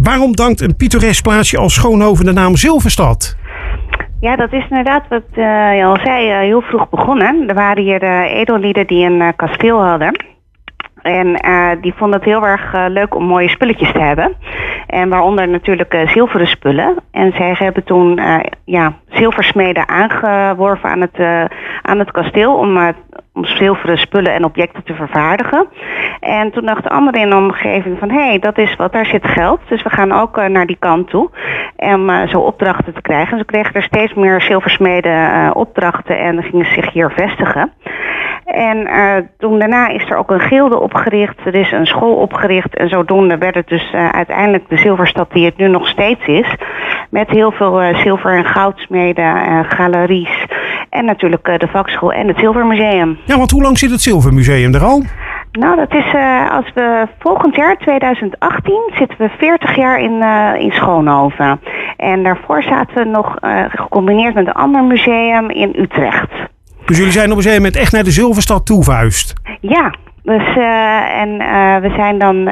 Waarom dankt een pittoresk plaatsje als Schoonhoven de naam Zilverstad? Ja, dat is inderdaad wat je al zei, heel vroeg begonnen. Er waren hier edellieden die een kasteel hadden. En die vonden het heel erg leuk om mooie spulletjes te hebben. En waaronder natuurlijk zilveren spullen. En zij hebben toen zilversmeden aangeworven aan het kasteel om zilveren spullen en objecten te vervaardigen. En toen dachten anderen in de omgeving van, hé, dat is wat, daar zit geld. Dus we gaan ook naar die kant toe om zo opdrachten te krijgen. Ze kregen er steeds meer zilversmeden opdrachten en gingen zich hier vestigen. En toen daarna is er ook een gilde opgericht, er is een school opgericht en zodoende werd het dus uiteindelijk de Zilverstad die het nu nog steeds is. Met heel veel zilver- en goudsmeden, galeries en natuurlijk de vakschool en het Zilvermuseum. Ja, want hoe lang zit het Zilvermuseum er al? Nou, dat is als we volgend jaar, 2018, zitten we 40 jaar in Schoonhoven. En daarvoor zaten we nog gecombineerd met een ander museum in Utrecht. Dus jullie zijn op een gegeven moment echt naar de Zilverstad toeverhuisd? Ja, dus, we zijn dan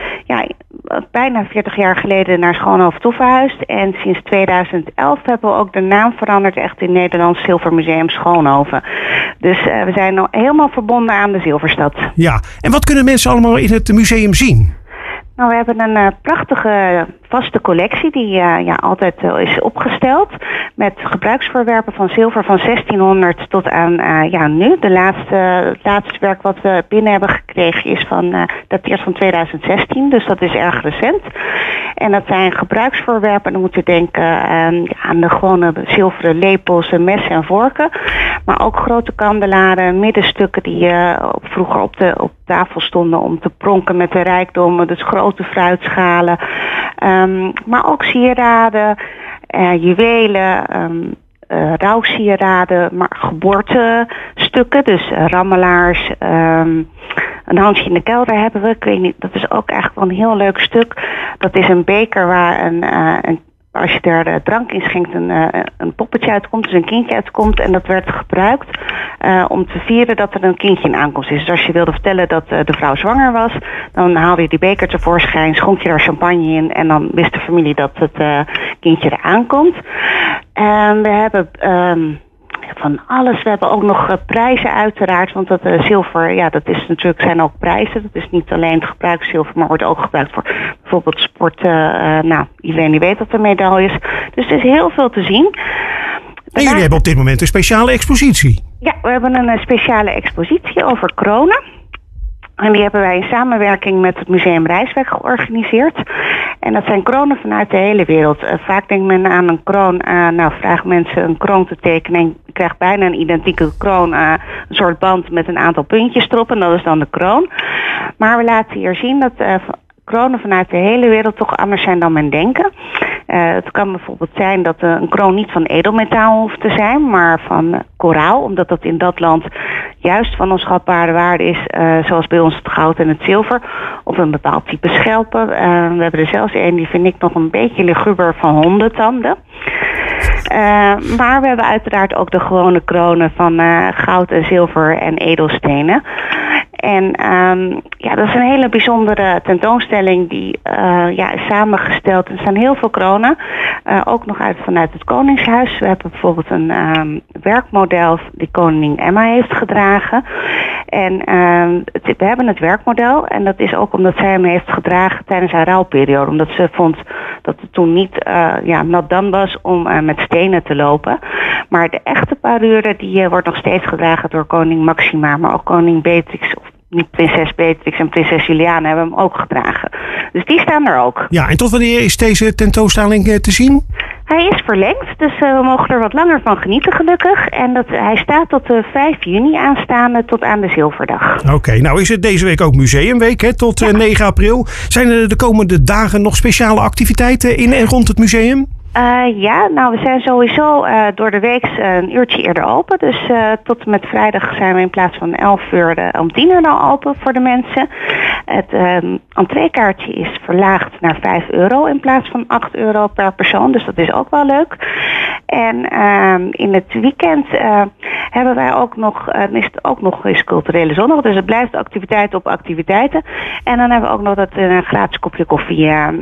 bijna 40 jaar geleden naar Schoonhoven toeverhuisd. En sinds 2011 hebben we ook de naam veranderd echt in Nederlands Zilvermuseum Schoonhoven. Dus we zijn nou helemaal verbonden aan de Zilverstad. Ja, en wat kunnen mensen allemaal in het museum zien? Nou, we hebben een prachtige vaste collectie die altijd is opgesteld. Met gebruiksvoorwerpen van zilver van 1600 tot aan nu. Het laatste werk wat we binnen hebben gekregen is dateert van 2016. Dus dat is erg recent. En dat zijn gebruiksvoorwerpen. Dan moet je denken aan de gewone zilveren lepels, messen en vorken. Maar ook grote kandelaren, middenstukken die vroeger op tafel stonden om te pronken met de rijkdommen. Dus grote fruitschalen. Maar ook sieraden, juwelen, rouwsieraden, maar geboortestukken. Dus rammelaars, een handje in de kelder hebben we. Ik weet niet, dat is ook eigenlijk wel een heel leuk stuk. Dat is een beker waar als je er drank in schenkt, een poppetje uitkomt, dus een kindje uitkomt. En dat werd gebruikt om te vieren dat er een kindje in aankomst is. Dus als je wilde vertellen dat de vrouw zwanger was, dan haalde je die beker tevoorschijn, schonk je daar champagne in en dan wist de familie dat het kindje er aankomt. We hebben van alles. We hebben ook nog prijzen uiteraard, want dat zilver, dat is natuurlijk, zijn ook prijzen. Dat is niet alleen het gebruikszilver, maar wordt ook gebruikt voor bijvoorbeeld sport. Iedereen die weet dat er medailles. Dus er is heel veel te zien. En jullie hebben op dit moment een speciale expositie. Ja, we hebben een speciale expositie over kronen. En die hebben wij in samenwerking met het Museum Rijswijk georganiseerd. En dat zijn kronen vanuit de hele wereld. Vaak denkt men aan een kroon. Vragen mensen een kroon te tekenen. En je krijgt bijna een identieke kroon. Een soort band met een aantal puntjes erop. En dat is dan de kroon. Maar we laten hier zien dat kronen vanuit de hele wereld toch anders zijn dan men denken. Het kan bijvoorbeeld zijn dat een kroon niet van edelmetaal hoeft te zijn, maar van koraal, omdat dat in dat land juist van onschatbare waarde is, zoals bij ons het goud en het zilver, of een bepaald type schelpen. We hebben er zelfs een, die vind ik nog een beetje luguber, van hondentanden. Maar we hebben uiteraard ook de gewone kronen van goud en zilver en edelstenen. En dat is een hele bijzondere tentoonstelling die is samengesteld. Er staan heel veel kronen, ook nog vanuit het Koningshuis. We hebben bijvoorbeeld een werkmodel die koningin Emma heeft gedragen. En we hebben het werkmodel en dat is ook omdat zij hem heeft gedragen tijdens haar rouwperiode. Omdat ze vond dat het toen niet not done was om met stenen te lopen. Maar de echte parure die wordt nog steeds gedragen door koningin Maxima, maar ook koningin Beatrix, prinses Beatrix en prinses Juliana hebben hem ook gedragen. Dus die staan er ook. Ja, en tot wanneer is deze tentoonstelling te zien? Hij is verlengd, dus we mogen er wat langer van genieten gelukkig. En hij staat tot 5 juni aanstaande tot aan de Zilverdag. Oké, nou is het deze week ook Museumweek, tot 9 april. Zijn er de komende dagen nog speciale activiteiten in en rond het museum? We zijn sowieso door de week een uurtje eerder open. Dus tot en met vrijdag zijn we in plaats van 11 uur om 10 uur al open voor de mensen. Het entreekaartje is verlaagd naar €5 in plaats van €8 per persoon. Dus dat is ook wel leuk. En in het weekend hebben wij ook nog, is het ook nog eens culturele zondag. Dus het blijft activiteit op activiteiten. En dan hebben we ook nog dat een gratis kopje koffie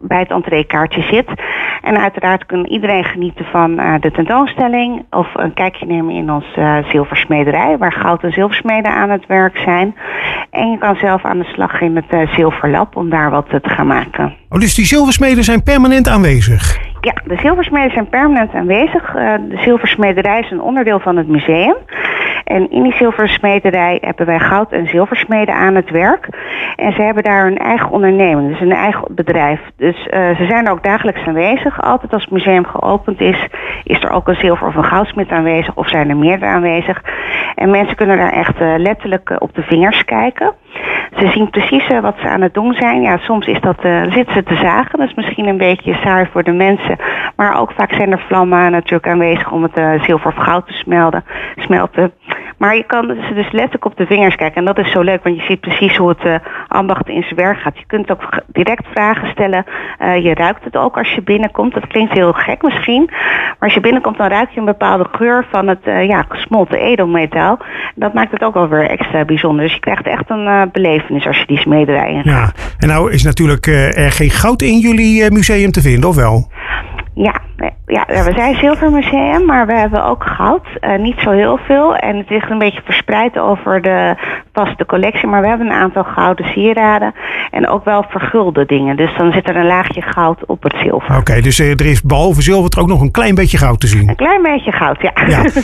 bij het entreekaartje zit. En uiteraard kan iedereen genieten van de tentoonstelling of een kijkje nemen in onze zilversmederij, waar goud- en zilversmeden aan het werk zijn. En je kan zelf aan de slag in het zilverlab om daar wat te gaan maken. Oh, dus die zilversmeden zijn permanent aanwezig? Ja, de zilversmeden zijn permanent aanwezig. De zilversmederij is een onderdeel van het museum. En in die zilversmederij hebben wij goud- en zilversmeden aan het werk. En ze hebben daar hun eigen onderneming, dus een eigen bedrijf. Dus ze zijn er ook dagelijks aanwezig. Altijd als het museum geopend is er ook een zilver- of een goudsmid aanwezig. Of zijn er meerdere aanwezig. En mensen kunnen daar echt letterlijk op de vingers kijken. Ze zien precies wat ze aan het doen zijn. Ja, soms zitten ze te zagen. Dat is misschien een beetje saai voor de mensen. Maar ook vaak zijn er vlammen natuurlijk aanwezig om het zilver of goud te smelten. Maar je kan ze dus letterlijk op de vingers kijken. En dat is zo leuk, want je ziet precies hoe het ambacht in zijn werk gaat. Je kunt ook direct vragen stellen. Je ruikt het ook als je binnenkomt. Dat klinkt heel gek misschien. Maar als je binnenkomt, dan ruik je een bepaalde geur van het gesmolten edelmetaal. Dat maakt het ook wel weer extra bijzonder. Dus je krijgt echt een belevenis als je die smederij in gaat. Ja, en nou is natuurlijk er geen goud in jullie museum te vinden, of wel? Ja, we zijn een zilvermuseum, maar we hebben ook goud. Niet zo heel veel. En het ligt een beetje verspreid over de vaste collectie. Maar we hebben een aantal gouden sieraden. En ook wel vergulde dingen. Dus dan zit er een laagje goud op het zilver. Oké, dus er is behalve zilver er ook nog een klein beetje goud te zien. Een klein beetje goud, ja.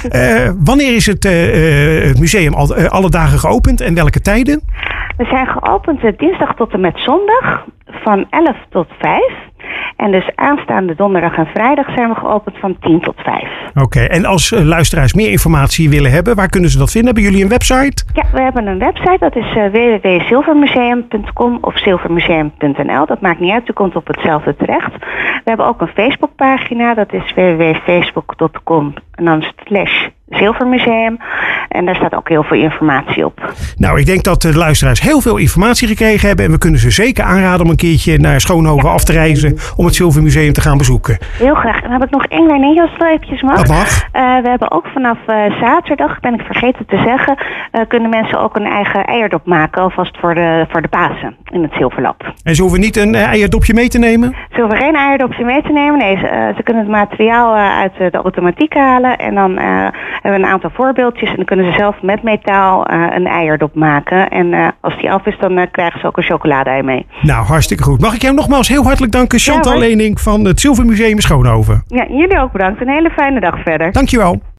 Wanneer is het museum alle dagen geopend en welke tijden? We zijn geopend dinsdag tot en met zondag van 11 tot 5. En dus aanstaande donderdag en vrijdag zijn we geopend van 10 tot 5. Oké, en als luisteraars meer informatie willen hebben, waar kunnen ze dat vinden? Hebben jullie een website? Ja, we hebben een website. Dat is www.zilvermuseum.com of zilvermuseum.nl. Dat maakt niet uit, u komt op hetzelfde terecht. We hebben ook een Facebookpagina. Dat is www.facebook.com en dan /Zilvermuseum. En daar staat ook heel veel informatie op. Nou, ik denk dat de luisteraars heel veel informatie gekregen hebben. En we kunnen ze zeker aanraden om een keertje naar Schoonhoven af te reizen om het Zilvermuseum te gaan bezoeken. Heel graag. En dan heb ik nog één klein nieuwsstreepjes, mag? Dat mag. We hebben ook vanaf zaterdag, ben ik vergeten te zeggen, kunnen mensen ook een eigen eierdop maken. Alvast voor de Pasen in het Zilverlab. En ze hoeven niet een eierdopje mee te nemen? Ze hoeven geen eierdopje mee te nemen. Nee, ze kunnen het materiaal uit de automatiek halen. En dan hebben we een aantal voorbeeldjes. En dan kunnen ze zelf met metaal een eierdop maken. En als die af is, dan krijgen ze ook een chocolade-ei mee. Nou, hartstikke goed. Mag ik jou nogmaals heel hartelijk danken, Chantal Lening van het Zilvermuseum in Schoonhoven. Ja, jullie ook bedankt. Een hele fijne dag verder. Dankjewel.